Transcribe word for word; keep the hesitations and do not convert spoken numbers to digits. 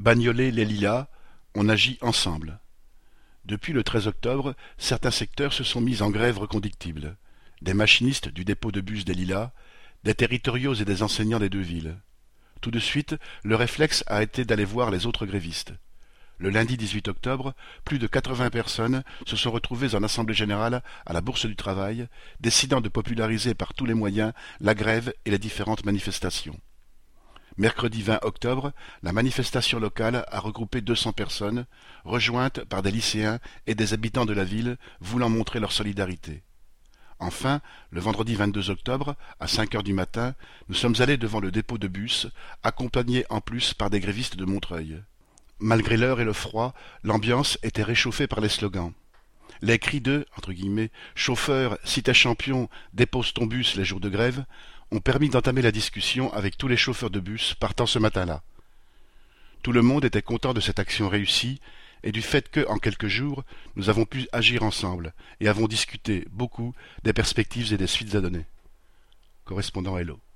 Bagnolet-les-Lilas, on agit ensemble. Depuis le treize octobre, certains secteurs se sont mis en grève reconductible. Des machinistes du dépôt de bus des Lilas, des territoriaux et des enseignants des deux villes. Tout de suite, le réflexe a été d'aller voir les autres grévistes. Le lundi dix-huit octobre, plus de quatre-vingts personnes se sont retrouvées en assemblée générale à la Bourse du Travail, décidant de populariser par tous les moyens la grève et les différentes manifestations. Mercredi vingt octobre, la manifestation locale a regroupé deux cents personnes, rejointes par des lycéens et des habitants de la ville voulant montrer leur solidarité. Enfin, le vendredi vingt-deux octobre, à cinq heures du matin, nous sommes allés devant le dépôt de bus, accompagnés en plus par des grévistes de Montreuil. Malgré l'heure et le froid, l'ambiance était réchauffée par les slogans. Les cris de entre guillemets, « chauffeur, si t'es champion, dépose ton bus les jours de grève » ont permis d'entamer la discussion avec tous les chauffeurs de bus partant ce matin-là. Tout le monde était content de cette action réussie et du fait que, en quelques jours, nous avons pu agir ensemble et avons discuté beaucoup des perspectives et des suites à donner. Correspondant Hello.